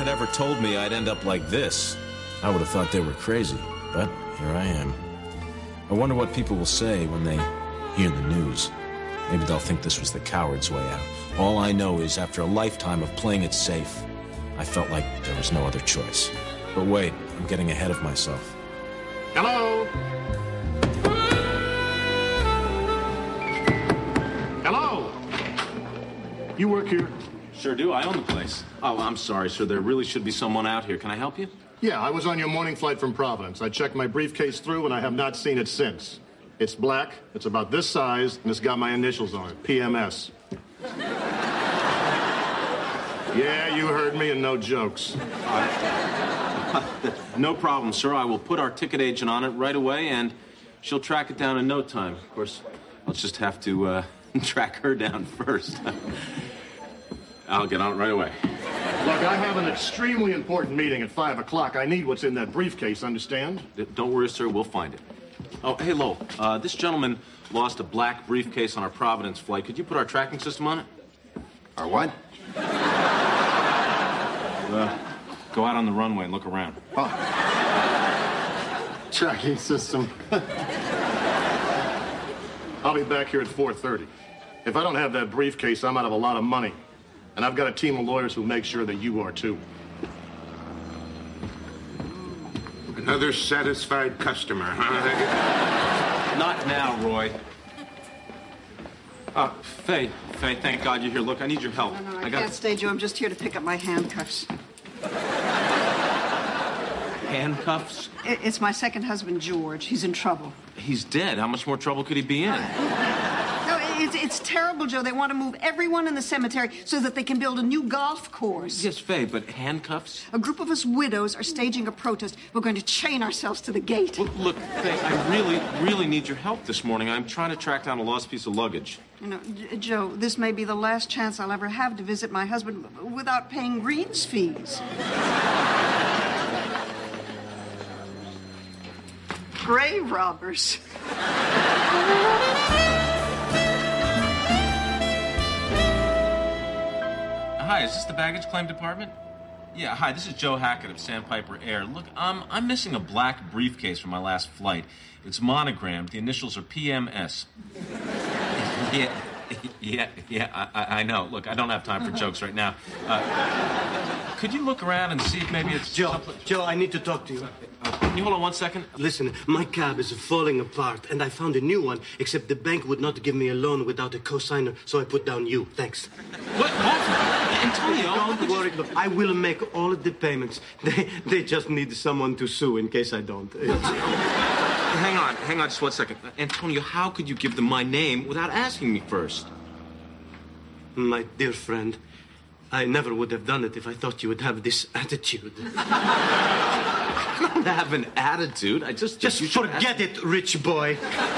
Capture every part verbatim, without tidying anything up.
ever told me I'd end up like this, I would have thought they were crazy. But here I am. I wonder what people will say when they hear the news. Maybe they'll think this was the coward's way out. All I know is, after a lifetime of playing it safe, I felt like there was no other choice. But wait, I'm getting ahead of myself. Hello? Hello? You work here? Sure do. I own the place. Oh, I'm sorry, sir. There really should be someone out here. Can I help you? Yeah, I was on your morning flight from Providence. I checked my briefcase through, and I have not seen it since. It's black, it's about this size, and it's got my initials on it, P M S. Yeah, you heard me, and no jokes. Uh, no problem, sir. I will put our ticket agent on it right away, and she'll track it down in no time. Of course, I'll just have to uh, track her down first. I'll get on it right away. Look, I have an extremely important meeting at five o'clock. I need what's in that briefcase, understand? Don't worry, sir. We'll find it. Oh, hey, Lowell. Uh, this gentleman lost a black briefcase on our Providence flight. Could you put our tracking system on it? Our what? Uh, go out on the runway and look around. Oh. Tracking system. I'll be back here at four thirty. If I don't have that briefcase, I'm out of a lot of money. And I've got a team of lawyers who'll make sure that you are, too. Another satisfied customer, huh? Not now, Roy. Uh, Faye, Faye, thank God you're here. Look, I need your help. No, no, I, I can't got... stay, Joe. I'm just here to pick up my handcuffs. Handcuffs? It, it's my second husband, George. He's in trouble. He's dead. How much more trouble could he be in? No, it's, it's terrible, Joe. They want to move everyone in the cemetery so that they can build a new golf course. Yes, Faye, but handcuffs? A group of us widows are staging a protest. We're going to chain ourselves to the gate. Look, look, Faye, I really, really need your help this morning. I'm trying to track down a lost piece of luggage. You know, J- Joe, this may be the last chance I'll ever have to visit my husband without paying greens fees. Grave robbers. Hi, is this the baggage claim department? Yeah, hi, this is Joe Hackett of Sandpiper Air. Look, um, I'm missing a black briefcase from my last flight. It's monogrammed. The initials are P M S. yeah, yeah, yeah, I, I know. Look, I don't have time for jokes right now. Uh, could you look around and see if maybe it's... Joe, someplace... Joe, I need to talk to you. Uh, can you hold on one second? Listen, my cab is falling apart, and I found a new one, except the bank would not give me a loan without a co-signer, so I put down you. Thanks. What? What? Antonio? Don't worry. Look, I will make all of the payments. They, they just need someone to sue in case I don't. Hang on, hang on just one second. Antonio, how could you give them my name without asking me first? My dear friend, I never would have done it if I thought you would have this attitude. I don't have an attitude. I just... Just forget it, rich boy.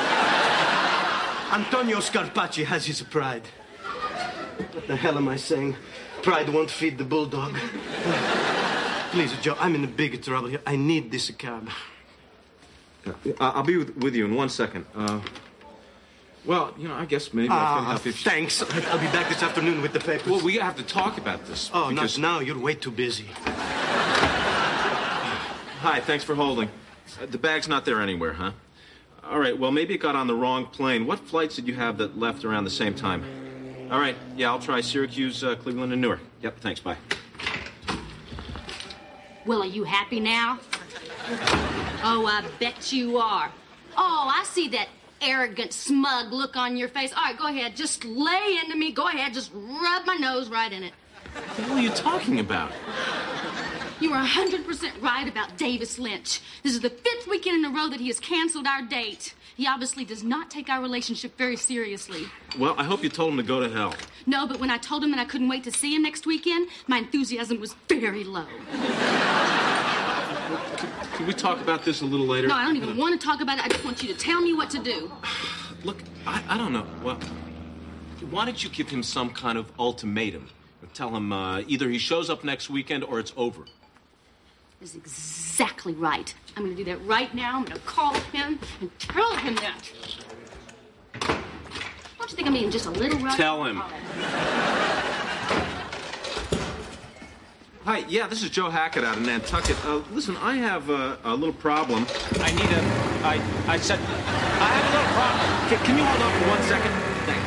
Antonio Scarpacci has his pride. What the hell am I saying? Pride won't feed the bulldog. Please, Joe, I'm in a big trouble here. I need this cab. Yeah, I'll be with, with you in one second. Uh, well, you know, I guess maybe I can Ah, help you. thanks. I'll be back this afternoon with the papers. Well, we have to talk about this. Oh, because... not now. You're way too busy. Hi, thanks for holding. Uh, the bag's not there anywhere, huh? All right, well, maybe it got on the wrong plane. What flights did you have that left around the same time? All right, yeah, I'll try Syracuse, uh, Cleveland, and Newark. Yep, thanks, bye. Well, are you happy now? Oh, I bet you are. Oh, I see that arrogant, smug look on your face. All right, go ahead. Just lay into me. Go ahead. Just rub my nose right in it. What the hell are you talking about? You were one hundred percent right about Davis Lynch. This is the fifth weekend in a row that he has canceled our date. He obviously does not take our relationship very seriously. Well, I hope you told him to go to hell. No, but when I told him that I couldn't wait to see him next weekend, my enthusiasm was very low. Can we talk about this a little later? No, I don't even want to talk about it. I just want you to tell me what to do. Look, I, I don't know. Well, why don't you give him some kind of ultimatum? Tell him uh, either he shows up next weekend or it's over. That's exactly right. I'm going to do that right now. I'm going to call him and tell him that. Don't you think I'm being just a little rough? Tell him. Hi, yeah, this is Joe Hackett out of Nantucket. Uh, listen, I have uh, a little problem. I need a... I... I said... I have a little problem. Can, can you hold on for one second? Thanks.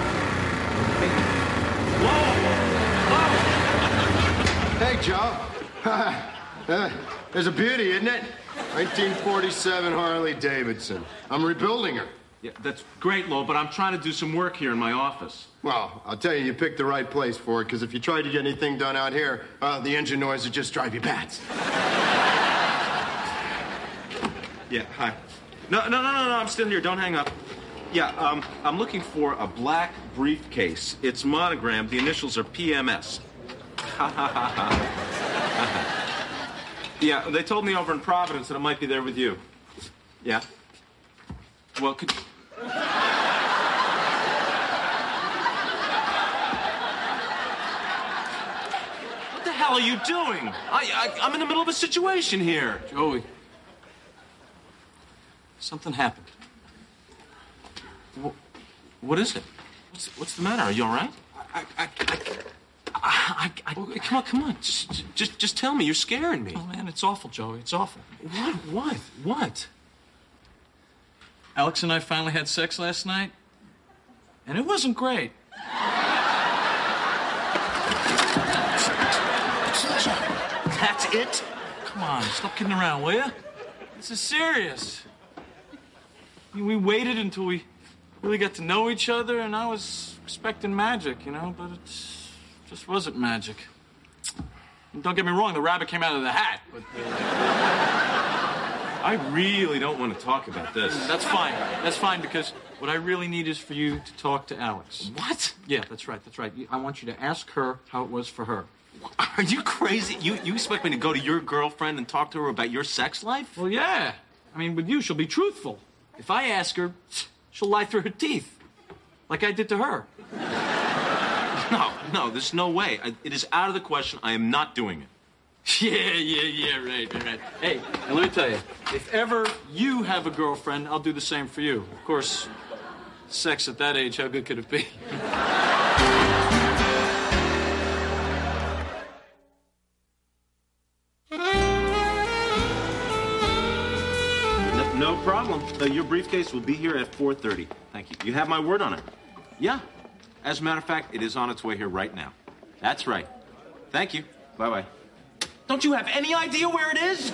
Whoa! Whoa! Hey, Joe. uh, there's a beauty, isn't it? nineteen forty-seven Harley Davidson. I'm rebuilding her. Yeah, that's great, Lo, but I'm trying to do some work here in my office. Well, I'll tell you, you picked the right place for it, because if you tried to get anything done out here, uh, the engine noise would just drive you bats. Yeah, hi. No, no, no, no, no, I'm still here. Don't hang up. Yeah, um, I'm looking for a black briefcase. It's monogrammed. The initials are P M S. Ha, ha, ha, ha. Yeah, they told me over in Providence that it might be there with you. Yeah? Well, could... What the hell are you doing? I, I, I'm in the middle of a situation here. Joey. Something happened. What, what is it? What's, what's the matter? Are you all right? I... I... I... I, I, I, come on, come on. Just, just, just tell me. You're scaring me. Oh, man, it's awful, Joey. It's awful. What? What? What? Alex and I finally had sex last night, and it wasn't great. That's it? Come on, stop kidding around, will ya? This is serious. I mean, we waited until we really got to know each other, and I was expecting magic, you know, but it's... just wasn't magic. And don't get me wrong, the rabbit came out of the hat, but... Uh... I really don't want to talk about this. That's fine. That's fine, because what I really need is for you to talk to Alex. What? Yeah, that's right, that's right. I want you to ask her how it was for her. Are you crazy? You, you expect me to go to your girlfriend and talk to her about your sex life? Well, yeah. I mean, with you, she'll be truthful. If I ask her, she'll lie through her teeth, like I did to her. No, no, there's no way. I, it is out of the question. I am not doing it. Yeah, yeah, yeah, right, right, right. Hey, and let me tell you, if ever you have a girlfriend, I'll do the same for you. Of course, sex at that age, how good could it be? No, no problem. Uh, your briefcase will be here at four thirty. Thank you. You have my word on it. Yeah. As a matter of fact, it is on its way here right now. That's right. Thank you. Bye-bye. Don't you have any idea where it is?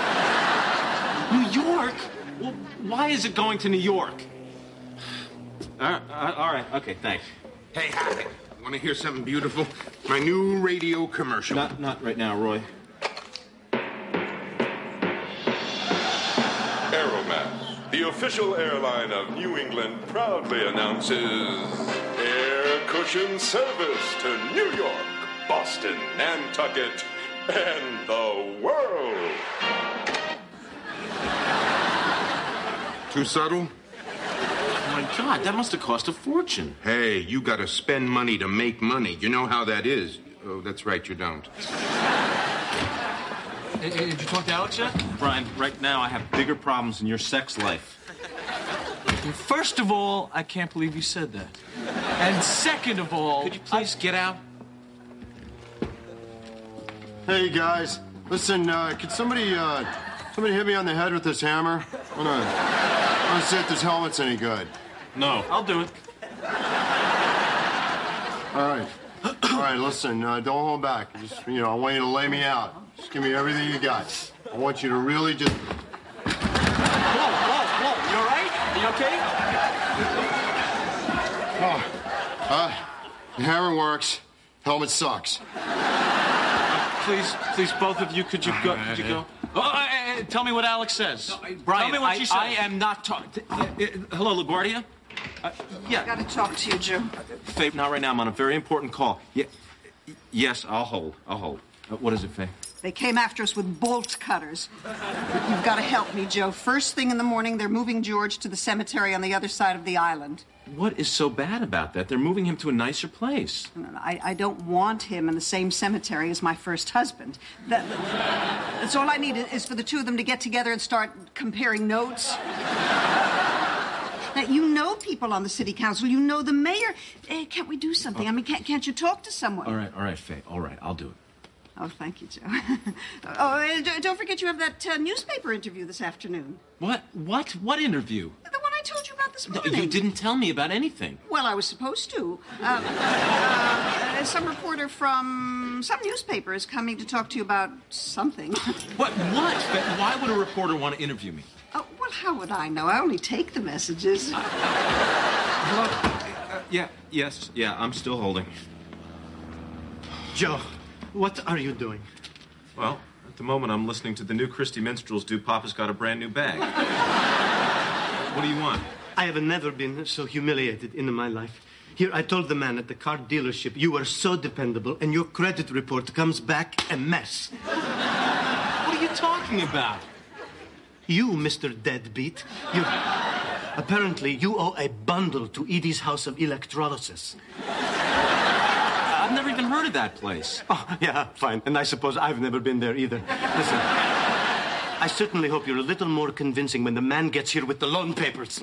New York? Well, why is it going to New York? Uh, uh, all right. Okay, thanks. Hey, Hackett, want to hear something beautiful? My new radio commercial. Not, not right now, Roy. Aeromass, the official airline of New England, proudly announces air cushion service to New York, Boston, Nantucket, and the world. Too subtle? Oh, my God, that must have cost a fortune. Hey, you gotta spend money to make money. You know how that is. Oh, that's right, you don't. Hey, hey, did you talk to Alex yet? Brian, right now I have bigger problems in your sex life. Well, first of all, I can't believe you said that. And second of all... Could you please I... get out? Hey, guys. Listen, uh, could somebody, uh, somebody hit me on the head with this hammer? I wanna, I wanna see if this helmet's any good. No. I'll do it. All right. All right, listen, uh, don't hold back. Just, you know, I want you to lay me out. Just give me everything you got. I want you to really just... Whoa, whoa, whoa. You all right? Are you okay? Oh, uh, the hammer works. Helmet sucks. Please, please, both of you, could you go? Could you go? Oh, uh, uh, tell me what Alex says. No, Brian, tell me what I, she says. I am not talking. Uh, uh, hello, LaGuardia? Uh, yeah. I gotta talk to you, Joe. Faye, not right now. I'm on a very important call. Yeah. Yes, I'll hold. I'll hold. Uh, what is it, Faye? They came after us with bolt cutters. You've got to help me, Joe. First thing in the morning, they're moving George to the cemetery on the other side of the island. What is so bad about that? They're moving him to a nicer place. I, I don't want him in the same cemetery as my first husband. That, that's all I need is for the two of them to get together and start comparing notes. Now, you know people on the city council. You know the mayor. Hey, can't we do something? I mean, can't, can't you talk to someone? All right, all right, Faye. All right, I'll do it. Oh, thank you, Joe. oh, uh, d- don't forget you have that uh, newspaper interview this afternoon. What? What? What interview? The one I told you about this No, morning. you didn't tell me about anything. Well, I was supposed to. Uh, uh, some reporter from some newspaper is coming to talk to you about something. What? What? Why would a reporter want to interview me? Oh, well, how would I know? I only take the messages. Hello? Uh, yeah, yes, yeah, I'm still holding. Joe, what are you doing? Well, at the moment, I'm listening to the new Christie Minstrels do Papa's Got a Brand New Bag. What do you want? I have never been so humiliated in my life. Here, I told the man at the car dealership you were so dependable, and your credit report comes back a mess. What are you talking about? You, Mister Deadbeat, you... Apparently, you owe a bundle to Edie's House of Electrolysis. I've never even heard of that place. Oh, yeah, fine. And I suppose I've never been there either. Listen, I certainly hope you're a little more convincing when the man gets here with the loan papers.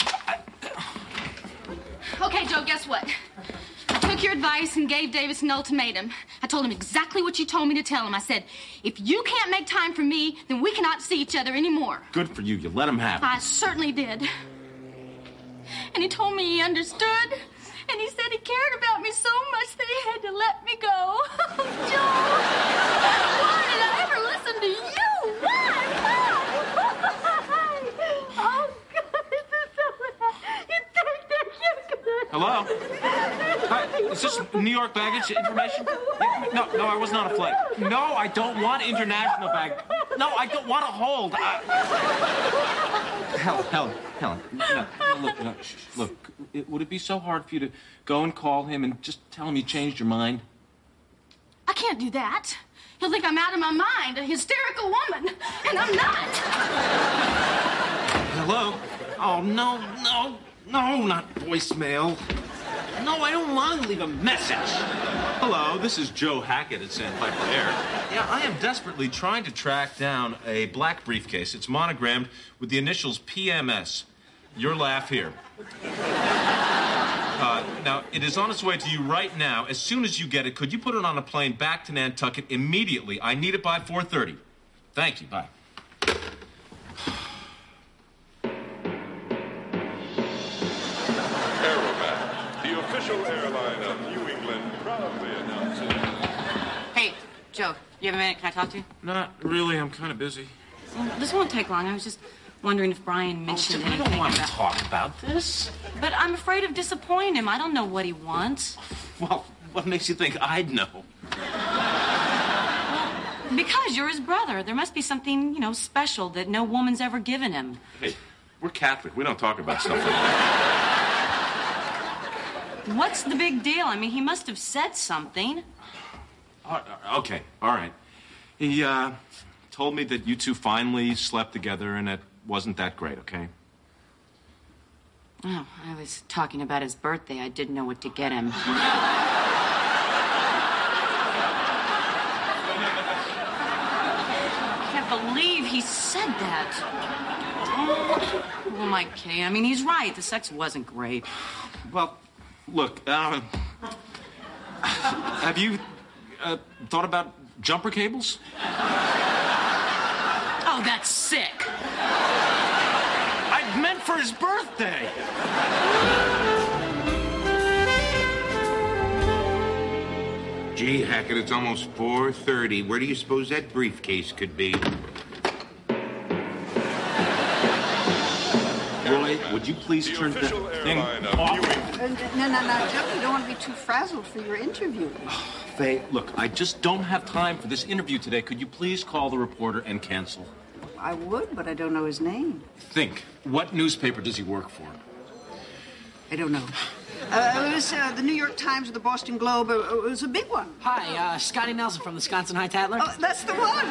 Okay, Joe, guess what? I took your advice and gave Davis an ultimatum. I told him exactly what you told me to tell him. I said, if you can't make time for me, then we cannot see each other anymore. Good for you. You let him have it. I certainly did. And he told me he understood. And he said he cared about me so much that he had to let me go. Oh, Joe! Why did I ever listen to you? Why? Why? Oh, God, this is so bad. You think that you could... Hello? Hi, is this New York baggage information? No, no, I was not a flight. No, I don't want international baggage. No, I don't want to hold. I... Helen, Helen, Helen, no, no, look, no, sh- look, it, would it be so hard for you to go and call him and just tell him you changed your mind? I can't do that. He'll think I'm out of my mind, a hysterical woman, and I'm not. Hello? Oh, no, no, no, not voicemail. No, I don't want to leave a message. Hello, this is Joe Hackett at Sandpiper Air. Yeah, I am desperately trying to track down a black briefcase. It's monogrammed with the initials P M S. Your laugh here. Uh, now, it is on its way to you right now. As soon as you get it, could you put it on a plane back to Nantucket immediately? I need it by four thirty. Thank you. Bye. The official airline of New England proudly announces... Hey, Joe, you have a minute? Can I talk to you? Not really. I'm kind of busy. Well, this won't take long. I was just wondering if Brian mentioned Oh, I anything don't want about... to talk about this. But I'm afraid of disappointing him. I don't know what he wants. Well, what makes you think I'd know? Because you're his brother. There must be something, you know, special that no woman's ever given him. Hey, we're Catholic. We don't talk about stuff like that. What's the big deal? I mean, he must have said something. Uh, okay, all right. He uh, told me that you two finally slept together and it wasn't that great, okay? Oh, I was talking about his birthday. I didn't know what to get him. I can't believe he said that. Oh, oh, my Kay. I mean, he's right. The sex wasn't great. Well, look, uh, have you uh, thought about jumper cables? Oh, that's sick. I meant for his birthday. Gee, Hackett, it's almost four thirty. Where do you suppose that briefcase could be? Roy, would you please The turn official the thing airline of off? New England. Uh, no, no, no, Joe, you don't want to be too frazzled for your interview. Faye, look, I just don't have time for this interview today. Could you please call the reporter and cancel? I would, but I don't know his name. Think. What newspaper does he work for? I don't know. Uh, it was uh, the New York Times or the Boston Globe. Uh, it was a big one. Hi, uh, Scotty Nelson from the Wisconsin High Tatler. Oh, that's the one.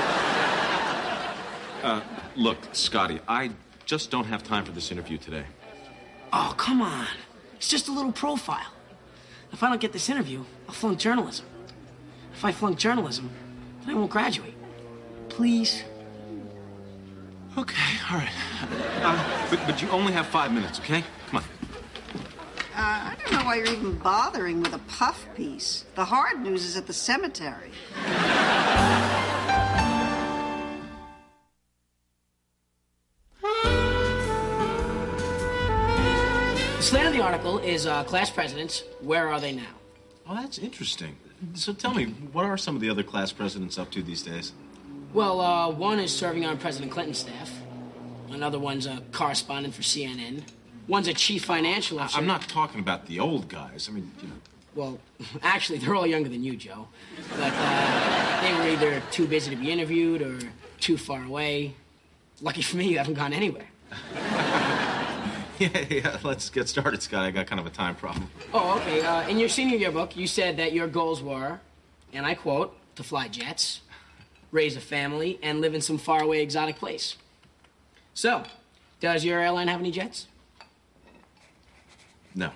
Uh, look, Scotty, I just don't have time for this interview today. Oh, come on. It's just a little profile. If I don't get this interview, I'll flunk journalism. If I flunk journalism, then I won't graduate. Please. Okay, all right. Uh, but, but you only have five minutes, okay? Come on. Uh, I don't know why you're even bothering with a puff piece. The hard news is at the cemetery. The slant of the article is uh, class presidents. Where are they now? Oh, that's interesting. So tell me, what are some of the other class presidents up to these days? Well, uh, one is serving on President Clinton's staff. Another one's a correspondent for C N N. One's a chief financial officer. I'm not talking about the old guys. I mean, you know. Well, actually, they're all younger than you, Joe. But uh, they were either too busy to be interviewed or too far away. Lucky for me, you haven't gone anywhere. yeah, yeah, let's get started, Scott. I got kind of a time problem. Oh, okay. Uh, in your senior yearbook, you said that your goals were, and I quote, to fly jets, raise a family, and live in some faraway exotic place. So, does your airline have any jets? No.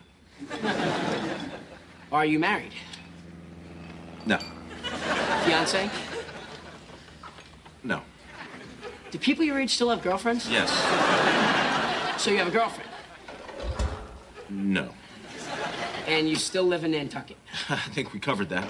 Are you married? No. Fiancé? No. Do people your age still have girlfriends? Yes. So you have a girlfriend? No. And you still live in Nantucket? I think we covered that.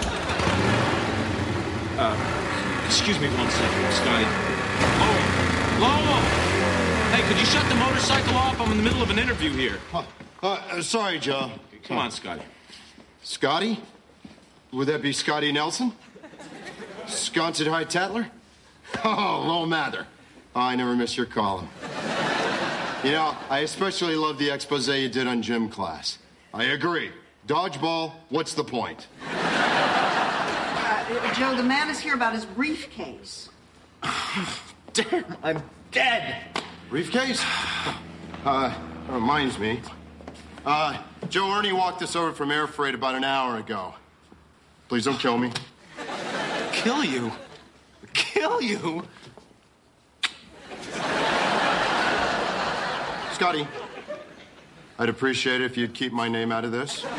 Uh, excuse me one second, Scotty. Lowell! Lowell! Hey, could you shut the motorcycle off? I'm in the middle of an interview here. Uh, uh, sorry, Joe. Come on, Scotty. Scotty? Would that be Scotty Nelson? Sconset High Tatler? Oh, Lowell Mather. Oh, I never miss your calling. You know, I especially love the expose you did on gym class. I agree. Dodgeball, what's the point? Uh, Joe, the man is here about his briefcase. Damn, I'm dead. Briefcase? Uh, reminds me. Uh, Joe Ernie walked us over from air freight about an hour ago. Please don't kill me. Kill you? Kill you? Scotty, I'd appreciate it if you'd keep my name out of this. No,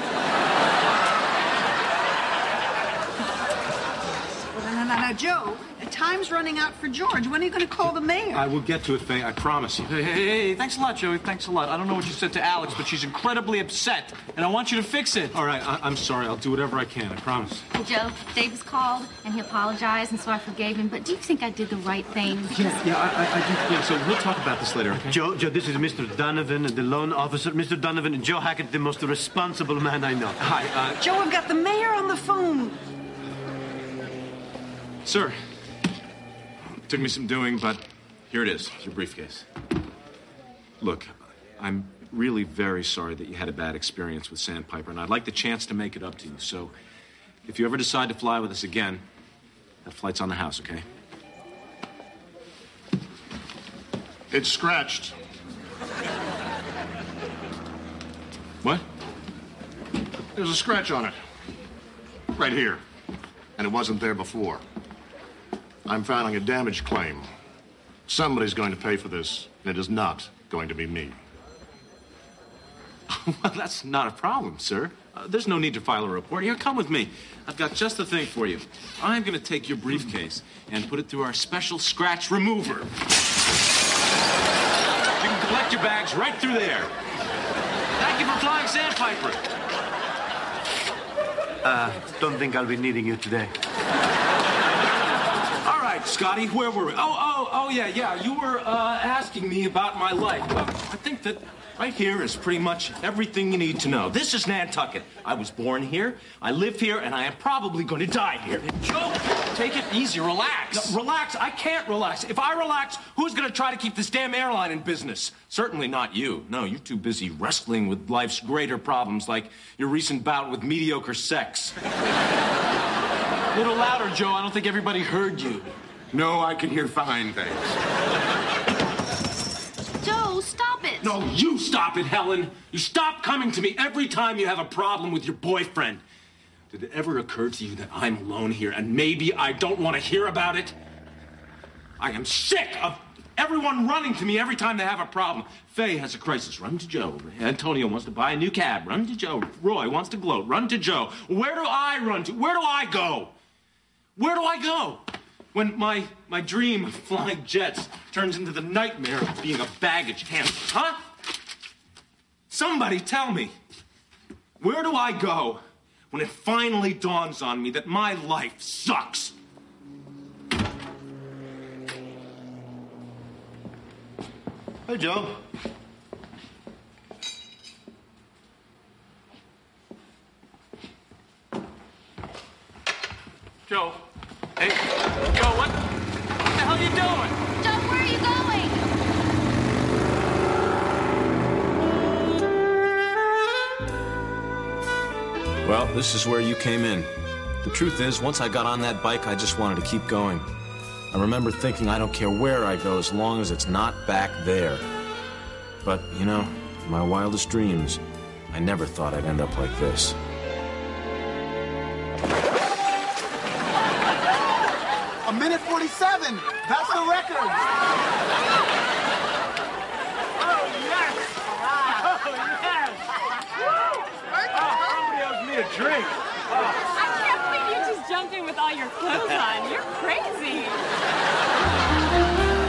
no, no, no, Joe, time's running out for George. When are you going to call the mayor? I will get to it, Faye. I promise you. Hey, hey, hey, thanks a lot, Joey. Thanks a lot. I don't know what you said to Alex, but she's incredibly upset, and I want you to fix it. All right, I- I'm sorry. I'll do whatever I can. I promise. Joe, Davis called, and he apologized, and so I forgave him. But do you think I did the right thing? Yeah, yeah, I, I, I do. Yeah, so we'll talk about this later, okay? Joe, Joe, this is Mister Donovan, the loan officer. Mister Donovan and Joe Hackett, the most responsible man I know. Hi, uh... Joe, I've got the mayor on the phone. Sir. Took me some doing, but here it is. It's your briefcase. Look, I'm really very sorry that you had a bad experience with Sandpiper, and I'd like the chance to make it up to you. So, if you ever decide to fly with us again, that flight's on the house, okay? It's scratched. What? There's a scratch on it. Right here. And it wasn't there before. I'm filing a damage claim. Somebody's going to pay for this, and it is not going to be me. Well, that's not a problem, sir. Uh, there's no need to file a report. Here, come with me. I've got just the thing for you. I'm going to take your briefcase and put it through our special scratch remover. You can collect your bags right through there. Thank you for flying Sandpiper. Uh, don't think I'll be needing you today. All right, Scotty, where were we? Oh, oh, oh, yeah, yeah. You were uh, asking me about my life. Well, I think that right here is pretty much everything you need to know. This is Nantucket. I was born here, I live here, and I am probably going to die here. Joe, take it easy. Relax. No, relax? I can't relax. If I relax, who's going to try to keep this damn airline in business? Certainly not you. No, you're too busy wrestling with life's greater problems, like your recent bout with mediocre sex. A little louder, Joe. I don't think everybody heard you. No, I can hear fine, thanks. Joe, stop it. No, you stop it, Helen. You stop coming to me every time you have a problem with your boyfriend. Did it ever occur to you that I'm alone here and maybe I don't want to hear about it? I am sick of everyone running to me every time they have a problem. Faye has a crisis. Run to Joe. Antonio wants to buy a new cab. Run to Joe. Roy wants to gloat. Run to Joe. Where do I run to? Where do I go? Where do I go? When my, my dream of flying jets turns into the nightmare of being a baggage handler, huh? Somebody tell me, where do I go when it finally dawns on me that my life sucks? Hey, Joe. this is where you came in. The truth is, once I got on that bike, I just wanted to keep going. I remember thinking, I don't care where I go as long as it's not back there. But, you know, in my wildest dreams, I never thought I'd end up like this. A minute forty-seven! That's the record! Oh, yes! Oh, yes! Woo! Oh, somebody owes me a drink. Oh. I can't believe you just jumped in with all your clothes on. You're crazy.